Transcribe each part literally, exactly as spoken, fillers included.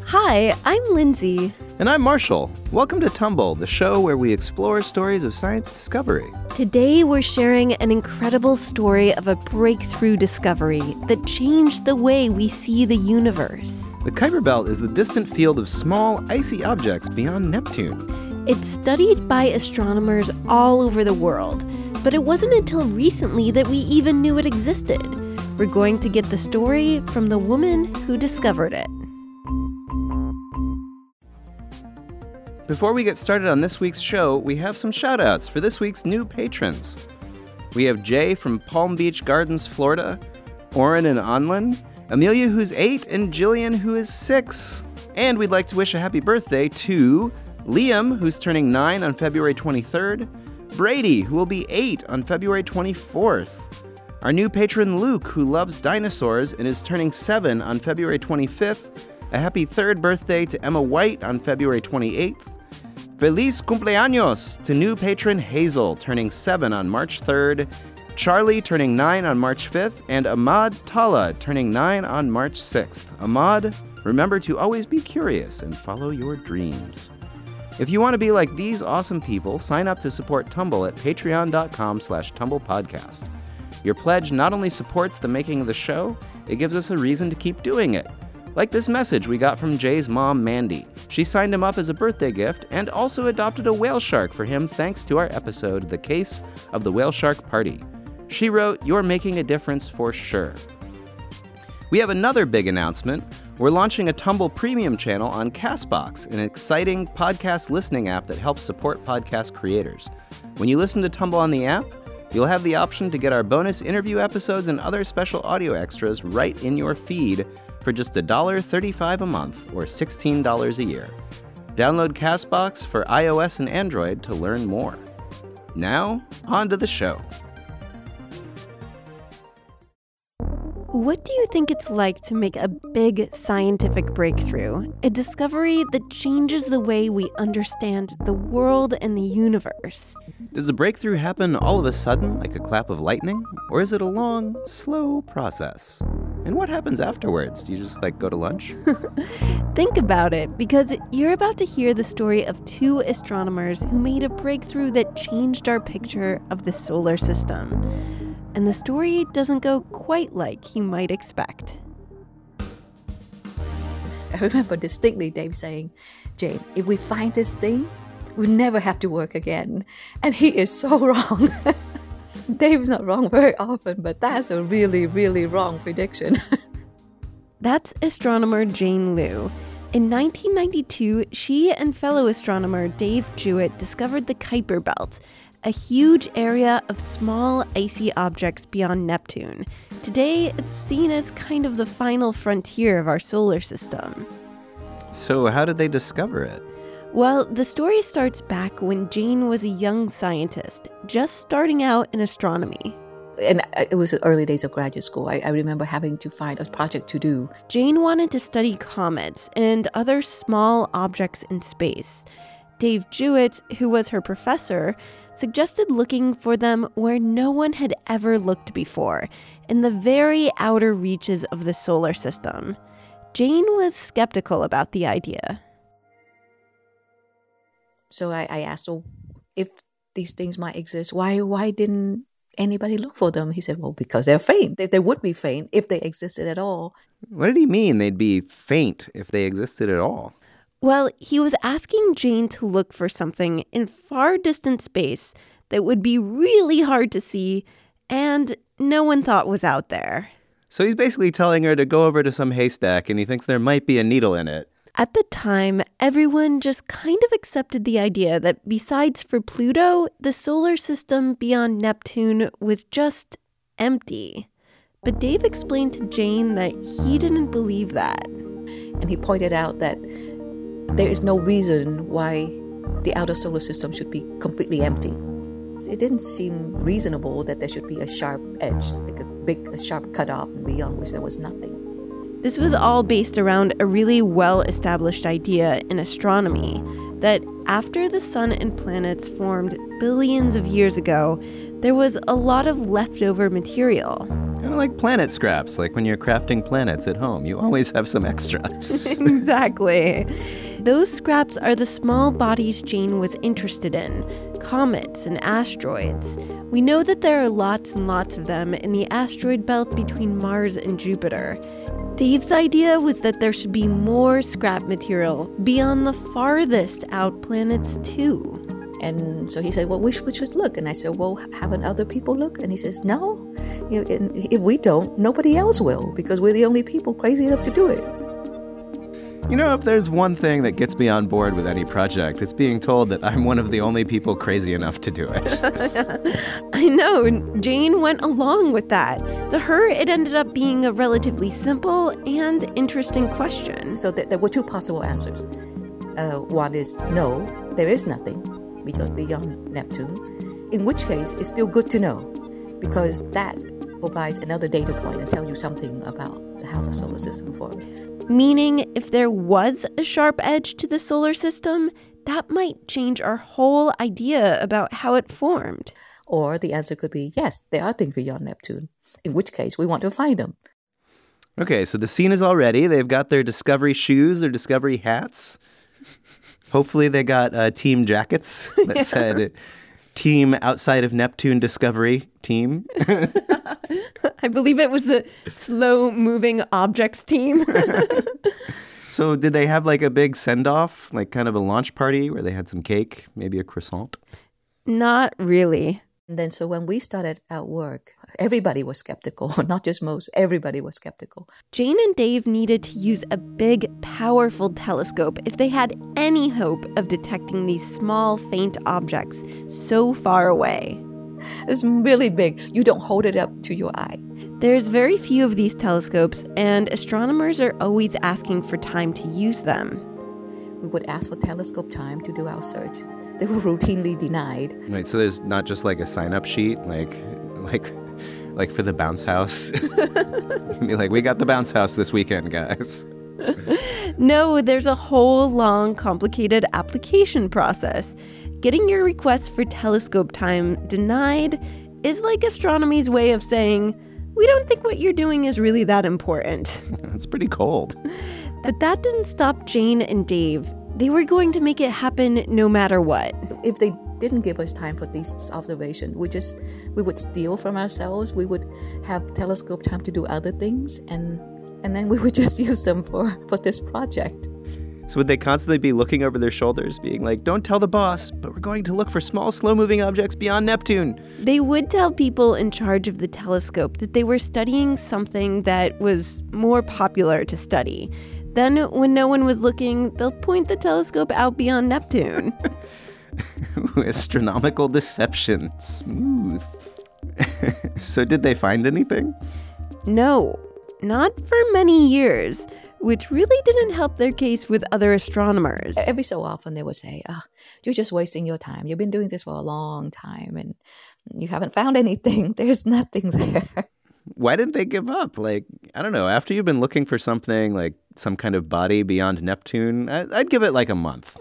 Hi, I'm Lindsay. And I'm Marshall. Welcome to Tumble, the show where we explore stories of science discovery. Today we're sharing an incredible story of a breakthrough discovery that changed the way we see the universe. The Kuiper Belt is the distant field of small, icy objects beyond Neptune. It's studied by astronomers all over the world, but it wasn't until recently that we even knew it existed. We're going to get the story from the woman who discovered it. Before we get started on this week's show, we have some shout-outs for this week's new patrons. We have Jay from Palm Beach Gardens, Florida, Oren in Onlin, Amelia who's eight, and Jillian who is six. And we'd like to wish a happy birthday to Liam, who's turning nine on February twenty-third, Brady, who will be eight on February twenty-fourth, our new patron Luke, who loves dinosaurs and is turning seven on February twenty-fifth, a happy third birthday to Emma White on February twenty-eighth, Feliz cumpleaños to new patron Hazel, turning seven on March third, Charlie turning nine on March fifth, and Ahmad Tala turning nine on March sixth. Ahmad, remember to always be curious and follow your dreams. If you want to be like these awesome people, sign up to support Tumble at patreon.com slash tumblepodcast. Your pledge not only supports the making of the show, it gives us a reason to keep doing it. Like this message we got from Jay's mom, Mandy. She signed him up as a birthday gift and also adopted a whale shark for him thanks to our episode, The Case of the Whale Shark Party. She wrote, "You're making a difference for sure." We have another big announcement. We're launching a Tumble Premium channel on CastBox, an exciting podcast listening app that helps support podcast creators. When you listen to Tumble on the app, you'll have the option to get our bonus interview episodes and other special audio extras right in your feed for just one dollar and thirty-five cents a month, or sixteen dollars a year. Download CastBox for iOS and Android to learn more. Now, on to the show. What do you think it's like to make a big scientific breakthrough? A discovery that changes the way we understand the world and the universe. Does the breakthrough happen all of a sudden, like a clap of lightning? Or is it a long, slow process? And what happens afterwards? Do you just, like, go to lunch? Think about it, because you're about to hear the story of two astronomers who made a breakthrough that changed our picture of the solar system. And the story doesn't go quite like you might expect. I remember distinctly Dave saying, "Jane, if we find this thing, we'll never have to work again." And he is so wrong. Dave's not wrong very often, but that's a really, really wrong prediction. That's astronomer Jane Liu. In nineteen ninety-two, she and fellow astronomer Dave Jewett discovered the Kuiper Belt, a huge area of small icy objects beyond Neptune. Today, it's seen as kind of the final frontier of our solar system. So how did they discover it? Well, the story starts back when Jane was a young scientist, just starting out in astronomy. And it was the early days of graduate school. I, I remember having to find a project to do. Jane wanted to study comets and other small objects in space. Dave Jewett, who was her professor, suggested looking for them where no one had ever looked before, in the very outer reaches of the solar system. Jane was skeptical about the idea. So I, I asked, well, if these things might exist, why why didn't anybody look for them? He said, well, because they're faint. They, they would be faint if they existed at all. What did he mean they'd be faint if they existed at all? Well, he was asking Jane to look for something in far distant space that would be really hard to see and no one thought was out there. So he's basically telling her to go over to some haystack and he thinks there might be a needle in it. At the time, everyone just kind of accepted the idea that besides for Pluto, the solar system beyond Neptune was just empty. But Dave explained to Jane that he didn't believe that. And he pointed out that there is no reason why the outer solar system should be completely empty. It didn't seem reasonable that there should be a sharp edge, like a big a sharp cutoff, and beyond which there was nothing. This was all based around a really well-established idea in astronomy, that after the sun and planets formed billions of years ago, there was a lot of leftover material. Kind of like planet scraps, like when you're crafting planets at home. You always have some extra. Exactly. Those scraps are the small bodies Jane was interested in, comets and asteroids. We know that there are lots and lots of them in the asteroid belt between Mars and Jupiter. Dave's idea was that there should be more scrap material beyond the farthest out planets too. And so he said, well, we should, we should look. And I said, well, haven't other people look? And he says, no. You know, and if we don't, nobody else will, because we're the only people crazy enough to do it. You know, if there's one thing that gets me on board with any project, it's being told that I'm one of the only people crazy enough to do it. I know. Jane went along with that. To her, it ended up being a relatively simple and interesting question. So th- there were two possible answers. Uh, one is no, there is nothing beyond Neptune, in which case it's still good to know, because that provides another data point and tells you something about how the solar system formed. Meaning, if there was a sharp edge to the solar system, that might change our whole idea about how it formed. Or the answer could be, yes, there are things beyond Neptune, in which case we want to find them. Okay, so the scene is all ready. They've got their Discovery shoes, their Discovery hats. Hopefully they got uh, team jackets that yeah. said Team Outside of Neptune Discovery Team. I believe it was the Slow Moving Objects Team. So did they have like a big send-off, like kind of a launch party where they had some cake, maybe a croissant? Not really. And then so when we started our work, everybody was skeptical. Not just most, everybody was skeptical. Jane and Dave needed to use a big, powerful telescope if they had any hope of detecting these small, faint objects so far away. It's really big. You don't hold it up to your eye. There's very few of these telescopes, and astronomers are always asking for time to use them. We would ask for telescope time to do our search. They were routinely denied. Right, so there's not just like a sign-up sheet, like, like, like for the bounce house. Be like, we got the bounce house this weekend, guys. No, there's a whole long, complicated application process. Getting your request for telescope time denied is like astronomy's way of saying, we don't think what you're doing is really that important. It's pretty cold. But that didn't stop Jane and Dave. They were going to make it happen no matter what. If they didn't give us time for these observations, we just we would steal from ourselves. We would have telescope time to do other things, and and then we would just use them for, for this project. So would they constantly be looking over their shoulders, being like, don't tell the boss, but we're going to look for small, slow-moving objects beyond Neptune? They would tell people in charge of the telescope that they were studying something that was more popular to study. Then, when no one was looking, they'll point the telescope out beyond Neptune. Astronomical deception. Smooth. So did they find anything? No, not for many years, which really didn't help their case with other astronomers. Every so often they would say, oh, you're just wasting your time. You've been doing this for a long time and you haven't found anything. There's nothing there. Why didn't they give up? Like, I don't know, after you've been looking for something like some kind of body beyond Neptune, I'd give it like a month.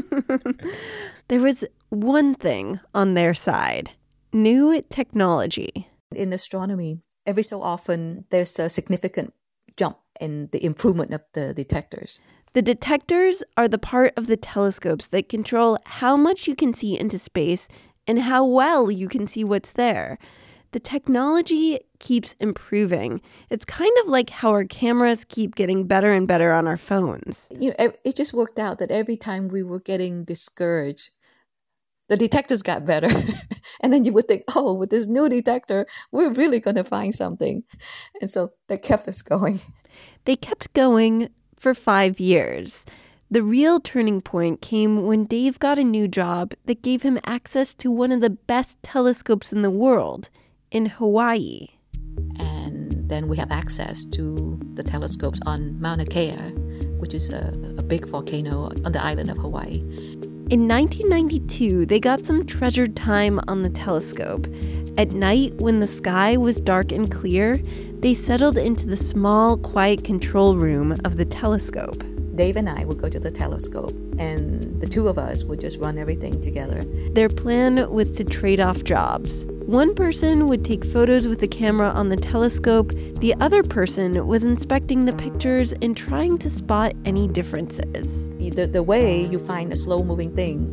There was one thing on their side: new technology. In astronomy, every so often there's a significant jump in the improvement of the detectors. The detectors are the part of the telescopes that control how much you can see into space and how well you can see what's there. The technology keeps improving. It's kind of like how our cameras keep getting better and better on our phones. You know, it just worked out that every time we were getting discouraged, the detectors got better. And then you would think, oh, with this new detector, we're really going to find something. And so that kept us going. They kept going for five years. The real turning point came when Dave got a new job that gave him access to one of the best telescopes in the world, in Hawaii. And then we have access to the telescopes on Mauna Kea, which is a, a big volcano on the island of Hawaii. In nineteen ninety-two, they got some treasured time on the telescope. At night, when the sky was dark and clear, they settled into the small, quiet control room of the telescope. Dave and I would go to the telescope, and the two of us would just run everything together. Their plan was to trade off jobs. One person would take photos with the camera on the telescope. The other person was inspecting the pictures and trying to spot any differences. The, the way you find a slow-moving thing,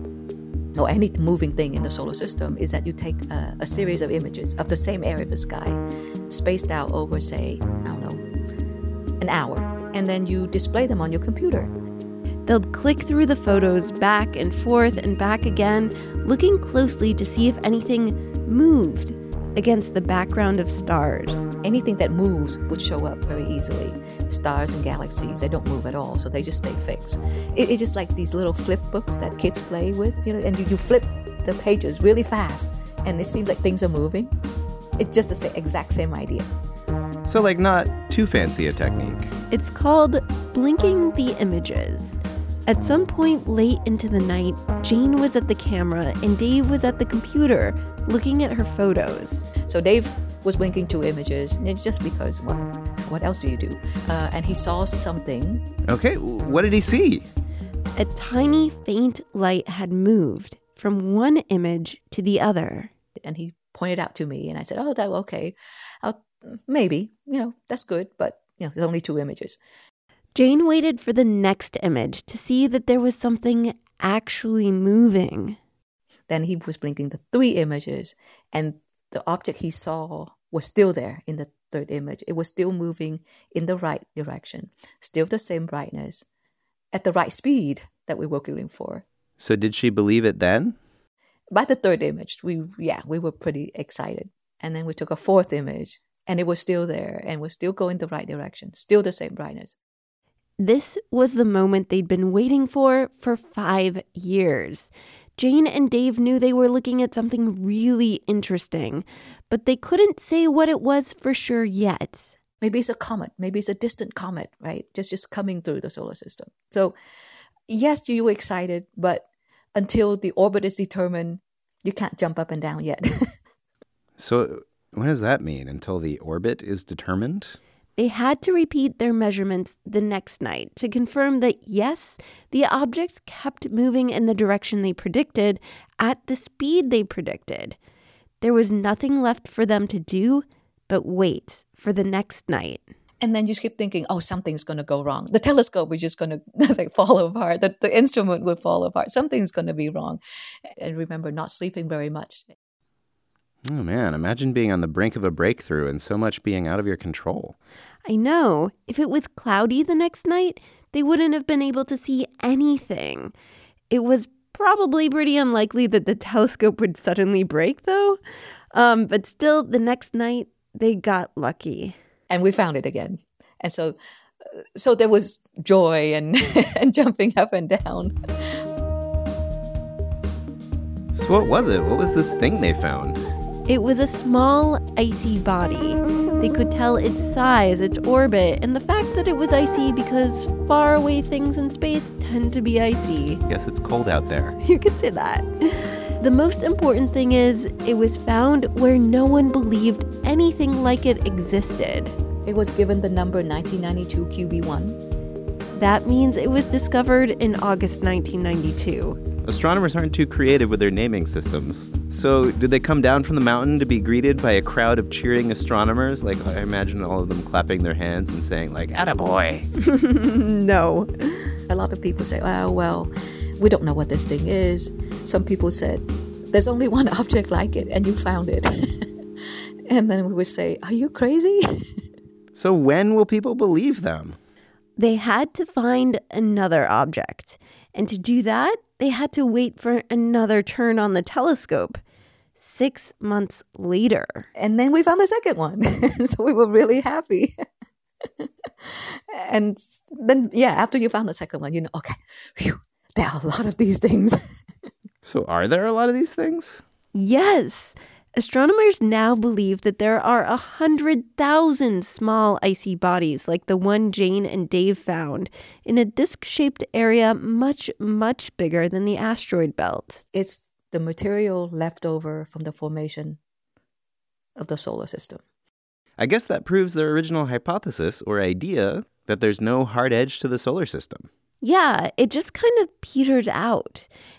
or any moving thing in the solar system, is that you take a, a series of images of the same area of the sky, spaced out over, say, I don't know, an hour, and then you display them on your computer. They'll click through the photos back and forth and back again, looking closely to see if anything moved against the background of stars. Anything that moves would show up very easily. Stars and galaxies, they don't move at all, so they just stay fixed. It, it's just like these little flip books that kids play with, you know, and you, you flip the pages really fast, and it seems like things are moving. It's just the same, exact same idea. So, like, not too fancy a technique. It's called blinking the images. At some point late into the night, Jane was at the camera and Dave was at the computer looking at her photos. So Dave was blinking two images, just because, well, what else do you do? Uh, and he saw something. Okay, what did he see? A tiny faint light had moved from one image to the other. And he pointed out to me, and I said, oh, that okay. I'll, maybe, you know, that's good, but, you know, there's only two images. Jane waited for the next image to see that there was something actually moving. Then he was blinking the three images, and the object he saw was still there in the third image. It was still moving in the right direction, still the same brightness, at the right speed that we were looking for. So did she believe it then? By the third image, we yeah, we were pretty excited. And then we took a fourth image, and it was still there, and was still going the right direction, still the same brightness. This was the moment they'd been waiting for for five years. Jane and Dave knew they were looking at something really interesting, but they couldn't say what it was for sure yet. Maybe it's a comet. Maybe it's a distant comet, right? Just just coming through the solar system. So, yes, you were excited, but until the orbit is determined, you can't jump up and down yet. So what does that mean, until the orbit is determined? They had to repeat their measurements the next night to confirm that, yes, the objects kept moving in the direction they predicted at the speed they predicted. There was nothing left for them to do but wait for the next night. And then you just keep thinking, oh, something's going to go wrong. The telescope is just going to like, fall apart. The, the instrument will fall apart. Something's going to be wrong. And remember, not sleeping very much. Oh, man, imagine being on the brink of a breakthrough and so much being out of your control. I know. If it was cloudy the next night, they wouldn't have been able to see anything. It was probably pretty unlikely that the telescope would suddenly break, though. Um, but still, the next night, they got lucky. And we found it again. And so so there was joy and, and jumping up and down. So what was it? What was this thing they found? It was a small, icy body. They could tell its size, its orbit, and the fact that it was icy because faraway things in space tend to be icy. Guess it's cold out there. You could say that. The most important thing is it was found where no one believed anything like it existed. It was given the number nineteen ninety-two Q B one. That means it was discovered in August nineteen ninety-two. Astronomers aren't too creative with their naming systems. So did they come down from the mountain to be greeted by a crowd of cheering astronomers? Like, I imagine all of them clapping their hands and saying, like, attaboy. No. A lot of people say, oh, well, we don't know what this thing is. Some people said, there's only one object like it, and you found it. And then we would say, are you crazy? So when will people believe them? They had to find another object. And to do that, they had to wait for another turn on the telescope. Six months later. And then we found the second one. So we were really happy. And then, yeah, after you found the second one, you know, okay, phew, there are a lot of these things. So are there a lot of these things? Yes. Astronomers now believe that there are a hundred thousand small icy bodies like the one Jane and Dave found in a disc-shaped area much, much bigger than the asteroid belt. It's the material left over from the formation of the solar system. I guess that proves their original hypothesis or idea that there's no hard edge to the solar system. Yeah, it just kind of peters out.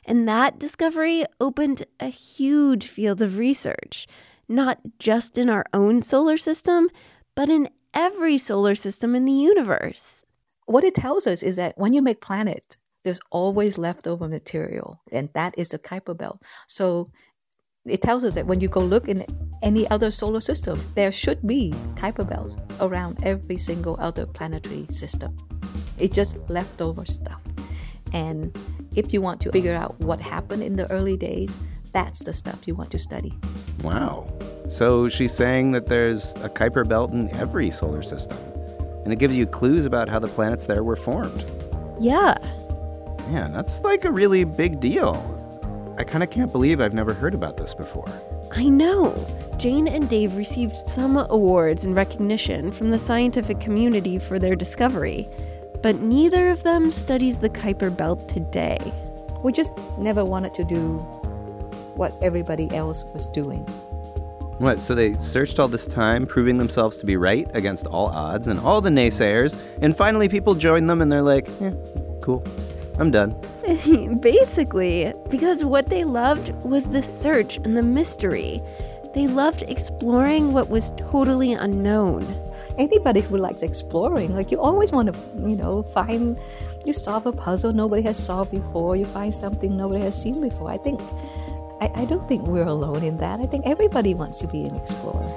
And that discovery opened a huge field of research, not just in our own solar system, but in every solar system in the universe. What it tells us is that when you make planet, there's always leftover material, and that is the Kuiper Belt. So it tells us that when you go look in any other solar system, there should be Kuiper Belts around every single other planetary system. It's just leftover stuff. And if you want to figure out what happened in the early days, that's the stuff you want to study. Wow. So she's saying that there's a Kuiper Belt in every solar system, and it gives you clues about how the planets there were formed. Yeah. Man, that's like a really big deal. I kind of can't believe I've never heard about this before. I know. Jane and Dave received some awards and recognition from the scientific community for their discovery, but neither of them studies the Kuiper Belt today. We just never wanted to do what everybody else was doing. What, so they searched all this time, proving themselves to be right against all odds and all the naysayers, and finally people joined them and they're like, yeah, cool, I'm done. Basically, because what they loved was the search and the mystery. They loved exploring what was totally unknown. Anybody who likes exploring, like you always want to, you know, find, you solve a puzzle nobody has solved before, you find something nobody has seen before. I think, I, I don't think we're alone in that. I think everybody wants to be an explorer.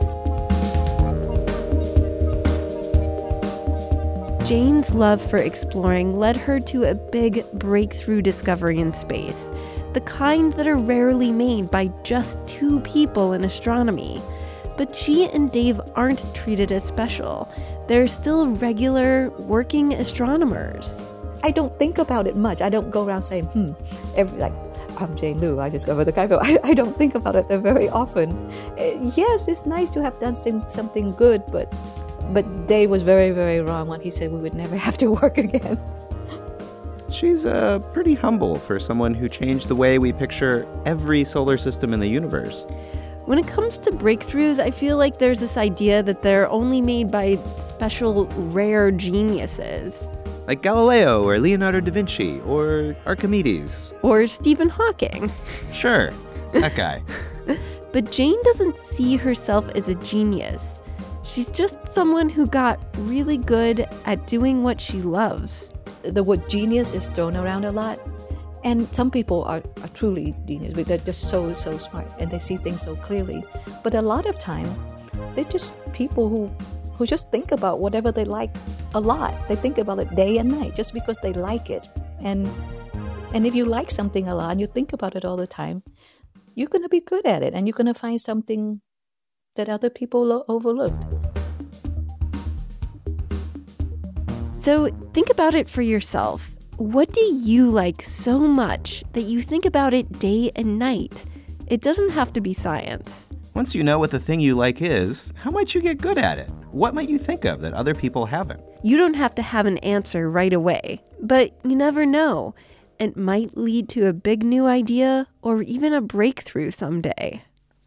Jane's love for exploring led her to a big breakthrough discovery in space, the kind that are rarely made by just two people in astronomy. But she and Dave aren't treated as special. They're still regular, working astronomers. I don't think about it much. I don't go around saying, hmm, every, like, I'm Jane Liu, I discovered the Kuiper. I, I don't think about it very often. Uh, yes, it's nice to have done some, something good, but but Dave was very, very wrong when he said we would never have to work again. She's uh, pretty humble for someone who changed the way we picture every solar system in the universe. When it comes to breakthroughs, I feel like there's this idea that they're only made by special, rare geniuses. Like Galileo or Leonardo da Vinci or Archimedes. Or Stephen Hawking. Sure, that guy. But Jane doesn't see herself as a genius. She's just someone who got really good at doing what she loves. The word genius is thrown around a lot. And some people are, are truly genius, but they're just so, so smart and they see things so clearly. But a lot of time, they're just people who, who just think about whatever they like a lot. They think about it day and night just because they like it. And and if you like something a lot and you think about it all the time, you're going to be good at it and you're going to find something that other people lo- overlooked. So think about it for yourself. What do you like so much that you think about it day and night? It doesn't have to be science. Once you know what the thing you like is, how might you get good at it? What might you think of that other people haven't? You don't have to have an answer right away, but you never know. It might lead to a big new idea or even a breakthrough someday.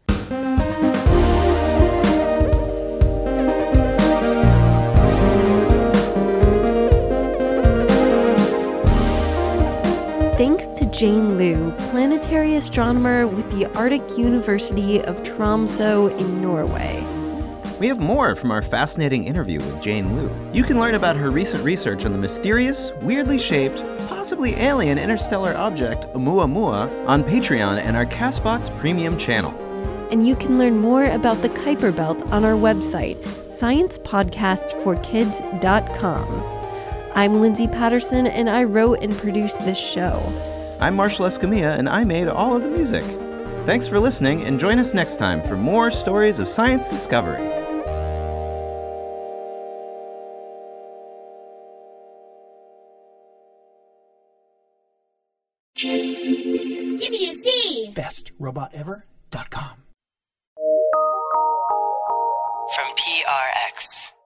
Thanks to Jane Liu, planetary astronomer with the Arctic University of Tromsø in Norway. We have more from our fascinating interview with Jane Liu. You can learn about her recent research on the mysterious, weirdly shaped, possibly alien interstellar object Oumuamua on Patreon and our CastBox Premium channel. And you can learn more about the Kuiper Belt on our website, science podcast for kids dot com. I'm Lindsay Patterson, and I wrote and produced this show. I'm Marshall Escamilla, and I made all of the music. Thanks for listening, and join us next time for more stories of science discovery. Give me a Z! best robot ever dot com. From P R X.